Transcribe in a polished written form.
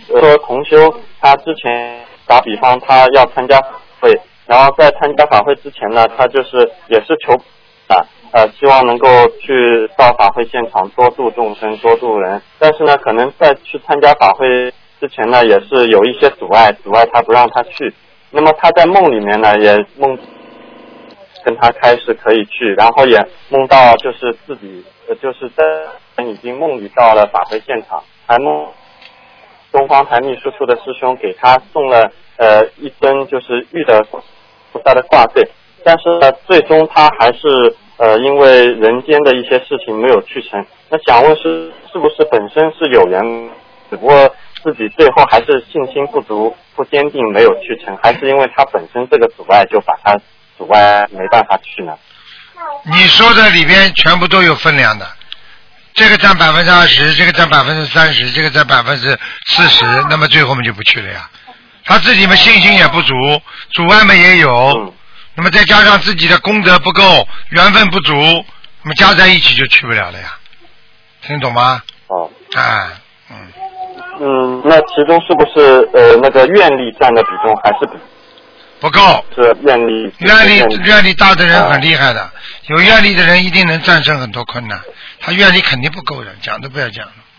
说同修他之前打比方他要参加法会，然后在参加法会之前呢，他就是也是求希望能够去到法会现场多度众生多度人，但是呢可能在去参加法会之前呢也是有一些阻碍他不让他去，那么他在梦里面呢也梦跟他开示可以去，然后也梦到就是自己就是在已经梦里到了法会现场，还梦东方台秘书处的师兄给他送了一尊就是玉的菩萨的挂坠，但是呢最终他还是因为人间的一些事情没有去成，那想问是不是本身是有缘，只不过自己最后还是信心不足不坚定没有去成，还是因为他本身这个阻碍就把他阻碍没办法去呢？ 你说的里边全部都有分量的，这个占20%，这个占30%，这个占40%，那么最后我们就不去了呀。他自己嘛信心也不足，阻碍嘛也有，那么再加上自己的功德不够，缘分不足，那么加在一起就去不了了呀。听懂吗？ 哦。 那其中是不是那个愿力占的比重还是不够？ 是愿力大的人很厉害的，有愿力的人一定能战胜很多困难，他愿力肯定不够的，讲都不要讲了。